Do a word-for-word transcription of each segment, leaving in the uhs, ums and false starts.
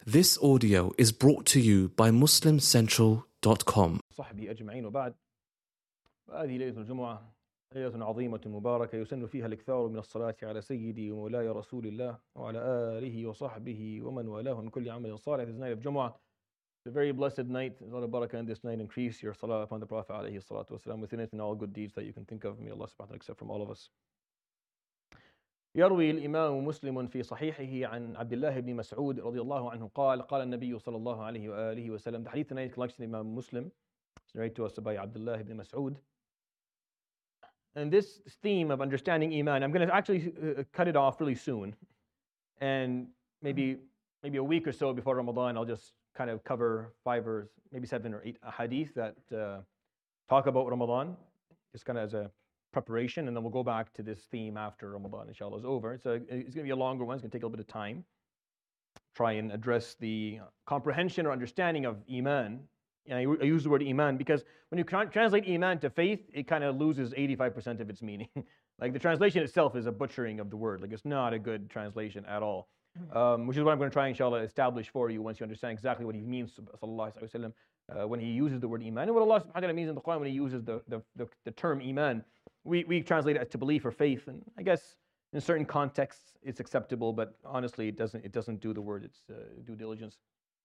This audio is brought to you by muslim central dot com. صحبي أجمعين وبعد. هذه ليلة الجمعة ليلة عظيمة مباركة يسن فيها الإكثار من الصلاة على سيدي ومولاي رسول الله وعلى آله وصحبه ومن والاه من كل عمل صالح. This night of Jumu'ah, the very blessed night. A lot of barakah in this night. Increase your salah upon the Prophet alayhi salatu wasalam within it and all good deeds that you can think of. May Allah subhanahu wa ta'ala accept from all of us. يروي الإمام مسلم في صحيحه عن عبد الله بن مسعود رضي الله عنه قال قال النبي صلى الله عليه وآله وسلم. The hadith tonight collection of Imam Muslim. It's narrated to us by Abdullah ibn Mas'ud. And this theme of understanding Iman, I'm going to actually uh, cut it off really soon. And maybe maybe a week or so before Ramadan, I'll just kind of cover five or maybe seven or eight hadith that uh, talk about Ramadan, just kind of as a preparation, and then we'll go back to this theme after Ramadan, inshallah, is over. So it's going to be a longer one. It's going to take a little bit of time. Try and address the comprehension or understanding of Iman. And I, I use the word Iman because when you translate Iman to faith, it kind of loses eighty-five percent of its meaning. Like the translation itself is a butchering of the word. Like it's not a good translation at all. Um, which is what I'm going to try, inshallah, establish for you once you understand exactly what he means, sallallahu alaihi wasallam, uh, when he uses the word Iman. And what Allah subhanahu wa ta'ala means in the Quran when he uses the, the, the, the term Iman. We, we translate it as to belief or faith, and I guess in certain contexts it's acceptable, but honestly it doesn't, it doesn't do the word its uh, due diligence.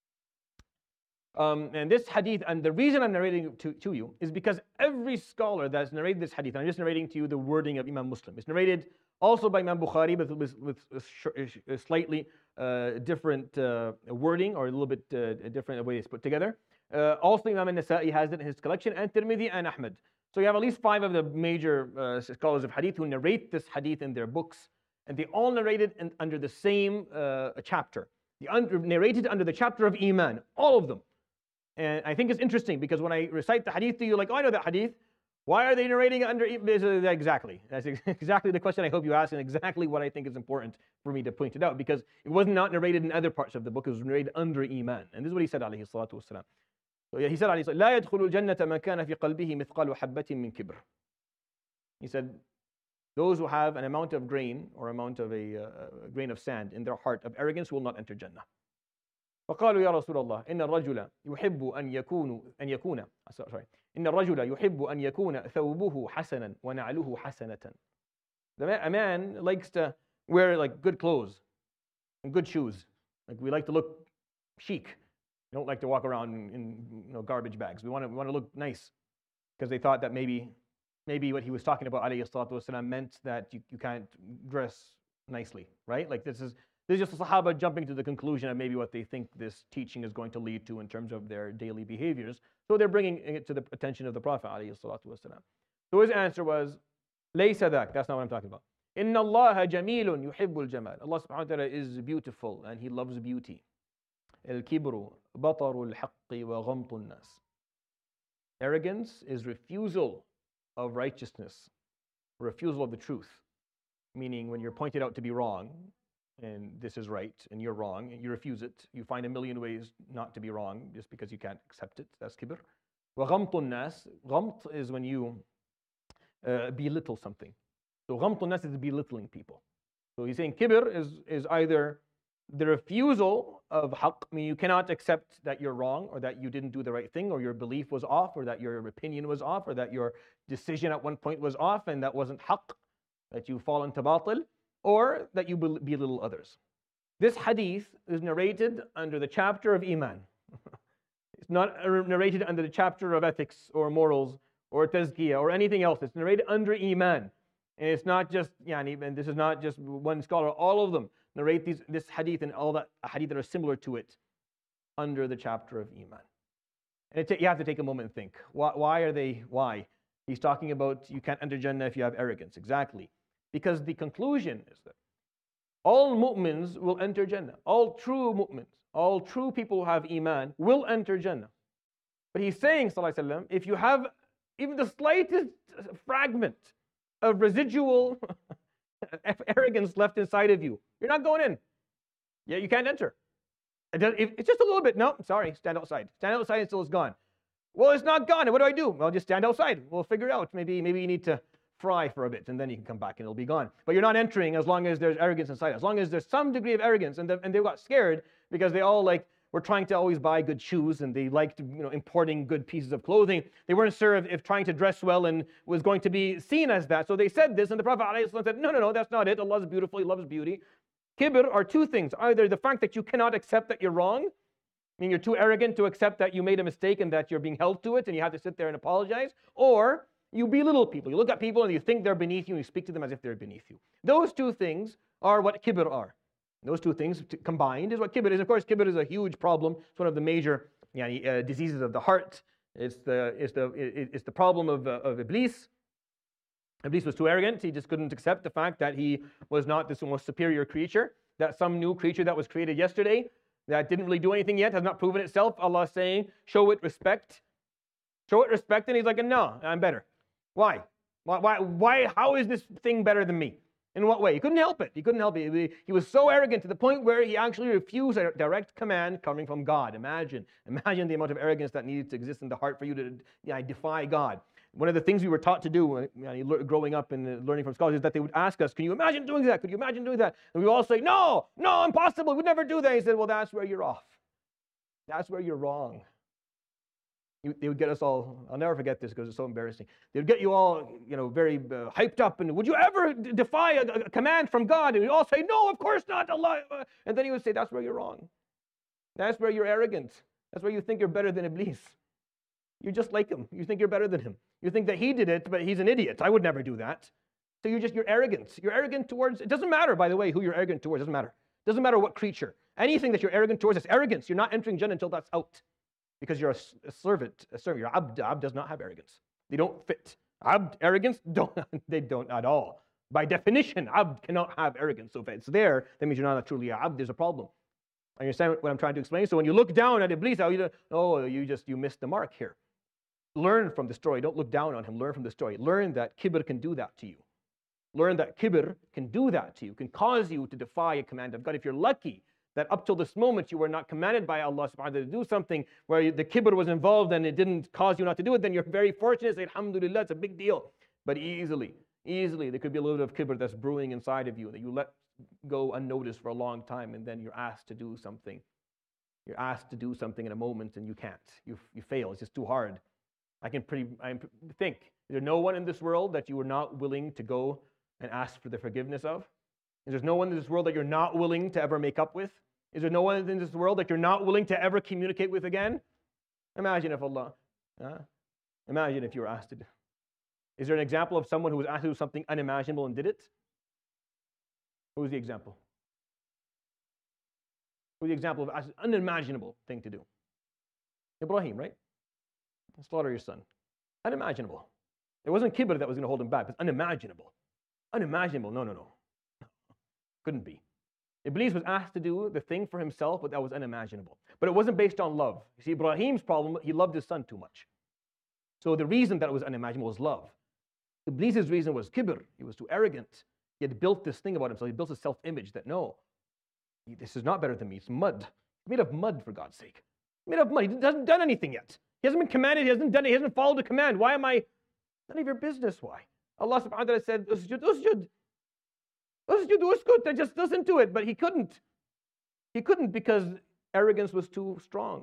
Um, and this hadith, and the reason I'm narrating it to, to you is because every scholar that's narrated this hadith, and I'm just narrating to you the wording of Imam Muslim. It's narrated also by Imam Bukhari, but with, with, with a slightly uh, different uh, wording, or a little bit uh, different way it's put together. Uh, also Imam al-Nasa'i has it in his collection, and Tirmidhi and Ahmad. So you have at least five of the major uh, scholars of hadith who narrate this hadith in their books, and they all narrate it in, under the same uh, chapter. They under, narrated under the chapter of Iman, all of them. And I think it's interesting because when I recite the hadith to you, like, oh, I know that hadith. Why are they narrating it under Iman? Exactly. That's exactly the question I hope you ask, and exactly what I think is important for me to point it out, because it was not narrated in other parts of the book. It was narrated under Iman. And this is what he said, alayhi salatu wasalam. So he said, لا يدخل الجنة من كان في قلبه مثقال حبة من كبر. He said, those who have an amount of grain or amount of a, uh, a grain of sand in their heart of arrogance will not enter Jannah. فقالوا يا رسول الله إن الرجل يحب أن يكون أن يكون sorry إن الرجل يحب أن يكون ثوبه حسنا ونعله حسنة. A man likes to wear like good clothes and good shoes. Like we like to look chic. We don't like to walk around in, in you know, garbage bags. We want to we want to look nice, because they thought that maybe maybe what he was talking about, alayhi salatu wasalam, meant that you, you can't dress nicely, right? Like this is this is just the Sahaba jumping to the conclusion of maybe what they think this teaching is going to lead to in terms of their daily behaviors. So they're bringing it to the attention of the Prophet alayhi salatu wasalam. So his answer was, ليس ذاك. That's not what I'm talking about. إن الله جميل يحب الجمال. Allah subhanahu wa ta'ala is beautiful and He loves beauty. الكبر بطر الحق وغمط الناس. Arrogance is refusal of righteousness, refusal of the truth. Meaning when you're pointed out to be wrong, and this is right, and you're wrong, and you refuse it, you find a million ways not to be wrong just because you can't accept it. That's kibr. وغمط الناس. غمط is when you uh, belittle something. So غمط الناس is belittling people. So he's saying kibr is, is either the refusal of haqq, I mean you cannot accept that you're wrong, or that you didn't do the right thing, or your belief was off, or that your opinion was off, or that your decision at one point was off and that wasn't haqq, that you fall into batil, or that you belittle others. This hadith is narrated under the chapter of Iman. It's not narrated under the chapter of ethics or morals or tazkiyah or anything else. It's narrated under Iman. And it's not just, yani, and this is not just one scholar, all of them narrate these, this hadith and all that hadith that are similar to it under the chapter of Iman. And it, you have to take a moment and think, why, why are they, why? He's talking about you can't enter Jannah if you have arrogance. Exactly. Because the conclusion is that all mu'mins will enter Jannah. All true mu'mins, all true people who have Iman will enter Jannah. But he's saying, sallallahu alaihi wasallam, if you have even the slightest fragment of residual arrogance left inside of you, you're not going in. Yeah, you can't enter. It's just a little bit. No, sorry, stand outside. Stand outside until it's gone. Well, it's not gone. What do I do? Well, just stand outside. We'll figure it out. Maybe, maybe you need to fry for a bit, and then you can come back and it'll be gone. But you're not entering as long as there's arrogance inside. As long as there's some degree of arrogance, and, the, and they got scared because they all like were trying to always buy good shoes, and they liked, you know, importing good pieces of clothing. They weren't sure if, if trying to dress well and was going to be seen as that. So they said this, and the Prophet ﷺ said, no, no, no, that's not it. Allah is beautiful. He loves beauty. Kibr are two things. Either the fact that you cannot accept that you're wrong, I mean, you're too arrogant to accept that you made a mistake and that you're being held to it and you have to sit there and apologize, or you belittle people. You look at people and you think they're beneath you and you speak to them as if they're beneath you. Those two things are what kibr are. Those two things combined is what kibr is. Of course, kibr is a huge problem. It's one of the major yani, uh, diseases of the heart. It's the, it's the, it's the problem of, uh, of Iblis. Iblis was too arrogant. He just couldn't accept the fact that he was not this most superior creature, that some new creature that was created yesterday that didn't really do anything yet, has not proven itself. Allah is saying, show it respect. Show it respect. And he's like, no, I'm better. Why? Why? Why? Why? How is this thing better than me? In what way? He couldn't help it. He couldn't help it. He was so arrogant to the point where he actually refused a direct command coming from God. Imagine. Imagine the amount of arrogance that needed to exist in the heart for you to you know, defy God. One of the things we were taught to do you know, growing up and learning from scholars is that they would ask us, can you imagine doing that? Could you imagine doing that? And we all say, no, no, impossible. We'd never do that. He said, well, that's where you're off. That's where you're wrong. You, they would get us all, I'll never forget this because it's so embarrassing. They would get you all, you know, very uh, hyped up. And would you ever d- defy a, a command from God? And we'd all say, no, of course not. Allah. And then he would say, that's where you're wrong. That's where you're arrogant. That's where you think you're better than Iblis. You're just like him. You think you're better than him. You think that he did it, but he's an idiot. I would never do that. So you're just, you're arrogant. You're arrogant towards, it doesn't matter, by the way, who you're arrogant towards. It doesn't matter. It doesn't matter what creature. Anything that you're arrogant towards is arrogance. You're not entering Jannah until that's out. Because you're a, a servant. A servant. Your abd. Abd does not have arrogance. They don't fit. Abd, arrogance, don't, they don't at all. By definition, abd cannot have arrogance. So if it's there, that means you're not a truly abd. There's a problem. I understand what I'm trying to explain? So when you look down at Iblis, oh, you just, you missed the mark here. Learn from the story. Don't look down on him. Learn from the story. Learn that kibr can do that to you. Learn that kibr can do that to you, can cause you to defy a command of God. If you're lucky that up till this moment you were not commanded by Allah subhanahu wa ta'ala to do something where the kibr was involved and it didn't cause you not to do it, then you're very fortunate. Say, alhamdulillah, it's a big deal. But easily, easily, there could be a little bit of kibr that's brewing inside of you that you let go unnoticed for a long time, and then you're asked to do something. You're asked to do something in a moment and you can't. You, you fail. It's just too hard. I can pretty I think, is there no one in this world that you are not willing to go and ask for the forgiveness of? Is there no one in this world that you're not willing to ever make up with? Is there no one in this world that you're not willing to ever communicate with again? Imagine if Allah, uh, imagine if you were asked to do. Is there an example of someone who was asked to do something unimaginable and did it? Who was the example? Who was the example of an unimaginable thing to do? Ibrahim, right? Slaughter your son. Unimaginable. It wasn't kibr that was going to hold him back. It's unimaginable. Unimaginable. No, no, no. Couldn't be. Iblis was asked to do the thing for himself, but that was unimaginable. But it wasn't based on love. You see, Ibrahim's problem, he loved his son too much. So the reason that it was unimaginable was love. Iblis's reason was kibr. He was too arrogant. He had built this thing about himself. He built a self-image that, no, this is not better than me. It's mud. It's made of mud, for God's sake. It's made of mud. He hasn't done anything yet. He hasn't been commanded. He hasn't done it. He hasn't followed a command. Why am I? None of your business. Why? Allah subhanahu wa ta'ala said, usjud, usjud. Usjud, usjud. That just doesn't do it. But he couldn't. He couldn't because arrogance was too strong.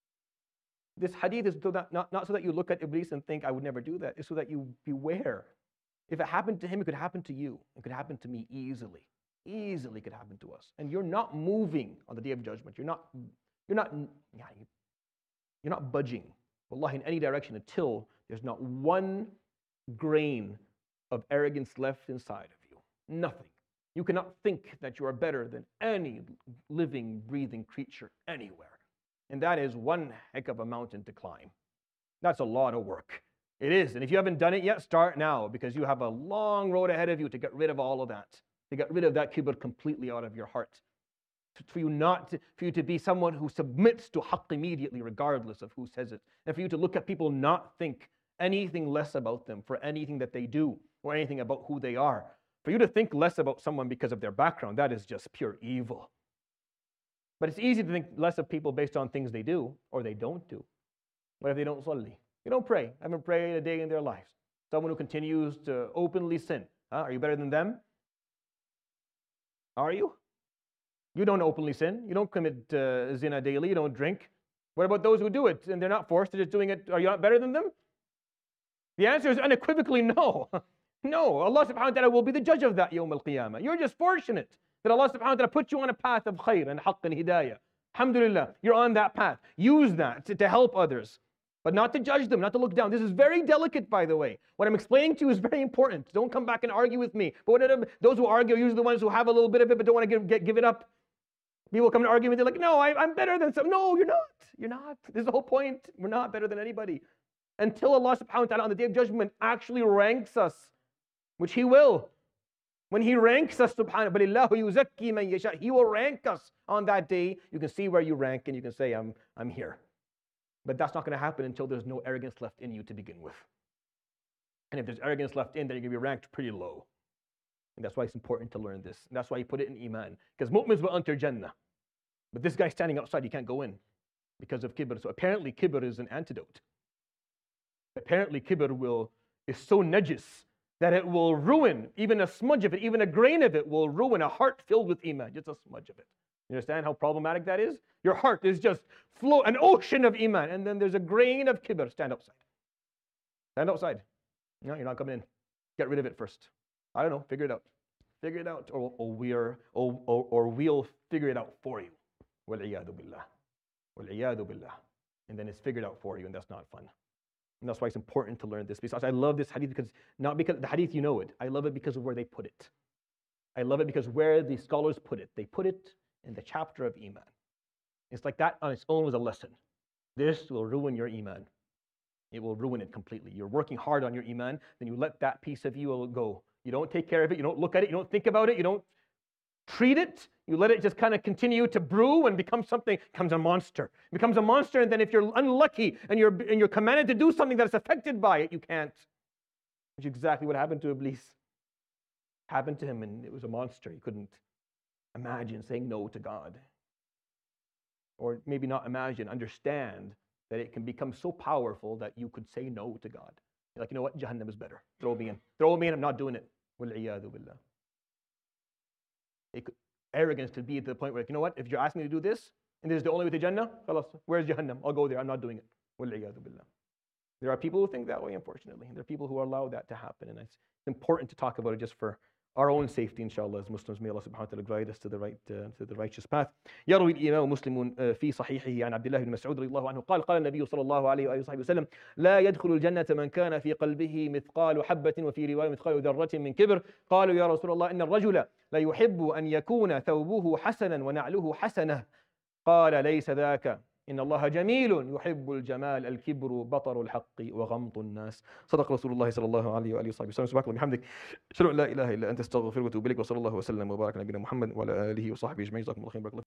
This hadith is so that, not, not so that you look at Iblis and think, I would never do that. It's so that you beware. If it happened to him, it could happen to you. It could happen to me easily. Easily could happen to us. And you're not moving on the day of judgment. You're not, you're not, yeah, you're not budging. Wallahi, in any direction until there's not one grain of arrogance left inside of you. Nothing. You cannot think that you are better than any living, breathing creature anywhere. And that is one heck of a mountain to climb. That's a lot of work. It is. And if you haven't done it yet, start now, because you have a long road ahead of you to get rid of all of that, to get rid of that kibr completely out of your heart. For you not to, for you to be someone who submits to haqq immediately, regardless of who says it. And for you to look at people, not think anything less about them for anything that they do or anything about who they are. For you to think less about someone because of their background, that is just pure evil. But it's easy to think less of people based on things they do or they don't do. What if they don't salli? They don't pray. Haven't prayed a day in their lives. Someone who continues to openly sin. Huh? Are you better than them? Are you? You don't openly sin. You don't commit uh, zina daily. You don't drink. What about those who do it and they're not forced? They're just doing it. Are you not better than them? The answer is unequivocally no. No. Allah subhanahu wa ta'ala will be the judge of that yawm al-qiyamah. You're just fortunate that Allah subhanahu wa ta'ala put you on a path of khair and haqq and hidayah. Alhamdulillah, you're on that path. Use that to, to help others, but not to judge them, not to look down. This is very delicate, by the way. What I'm explaining to you is very important. Don't come back and argue with me. But what, those who argue are usually the ones who have a little bit of it but don't want to give, get, give it up. People come to argue with you like, no, I, I'm better than some. No, you're not. You're not. This is the whole point. We're not better than anybody. Until Allah subhanahu wa ta'ala on the Day of Judgment actually ranks us, which He will. When He ranks us, subhanahu wa ta'ala, He will rank us on that day. You can see where you rank and you can say, I'm, I'm here. But that's not going to happen until there's no arrogance left in you to begin with. And if there's arrogance left in, then you're going to be ranked pretty low. And that's why it's important to learn this. And that's why He put it in Iman. Because mu'mins will enter Jannah. But this guy standing outside, he can't go in because of kibr. So apparently kibr is an antidote. Apparently kibr will, is so najis that it will ruin, even a smudge of it, even a grain of it will ruin a heart filled with iman, just a smudge of it. You understand how problematic that is? Your heart is just flow, an ocean of iman, and then there's a grain of kibr. Stand outside. Stand outside. No, you're not coming in. Get rid of it first. I don't know, figure it out. Figure it out, or, or, we're, or, or, or we'll figure it out for you. وَالْعِيَاذُ بِاللَّهِ وَالْعِيَاذُ بِاللَّهِ. And then it's figured out for you, and that's not fun. And that's why it's important to learn this. Because I love this hadith because, not because the hadith, you know it. I love it because of where they put it. I love it because where the scholars put it. They put it in the chapter of Iman. It's like that on its own was a lesson. This will ruin your Iman. It will ruin it completely. You're working hard on your Iman, then you let that piece of you go. You don't take care of it. You don't look at it. You don't think about it. You don't treat it. You let it just kind of continue to brew and become something, becomes a monster. It becomes a monster, and then if you're unlucky and you're, and you're commanded to do something that's affected by it, you can't. Which is exactly what happened to Iblis. Happened to him, and it was a monster. He couldn't imagine saying no to God. Or maybe not imagine, understand that it can become so powerful that you could say no to God. You're like, you know what, Jahannam is better. Throw me in. Throw me in, I'm not doing it. وَالْعِيَاذُ بِاللَّهِ. It could, arrogance could be to the point where, you know what, if you're asking me to do this, and this is the only way to Jannah, khalas, where's Jahannam? I'll go there, I'm not doing it. وَالْعِيَاذُ بِاللَّهِ. There are people who think that way, unfortunately. There are people who allow that to happen, and it's important to talk about it just for our own safety, inshallah, as Muslims. May Allah subhanahu wa ta'ala guide us to the right, uh, to the righteous path. يروي الإمام مسلم في صحيحه عن عبد الله بن مسعود رضي الله عنه قال قال النبي صلى الله عليه وآله وصحبه وسلم لا يدخل الجنة من كان في قلبه مثقال حبة وفي رواية مثقال ذرة من كبر. قالوا يا رسول الله إن الرجل لا يحب أن يكون ثوبه حسنا ونعله حسنة. قال ليس ذاك إن الله جميل يحب الجمال الكبر بطر الحق وغمط الناس. صدق رسول الله صلى الله عليه وآله وصحبه وسلم. سبحانك اللهم وبحمدك أشهد أن لا إله إلا أنت أستغفرك وأتوب إليك وصلى الله وسلم وبارك على نبينا محمد وعلى آله وصحبه أجمعين. جزاكم الله خيرا.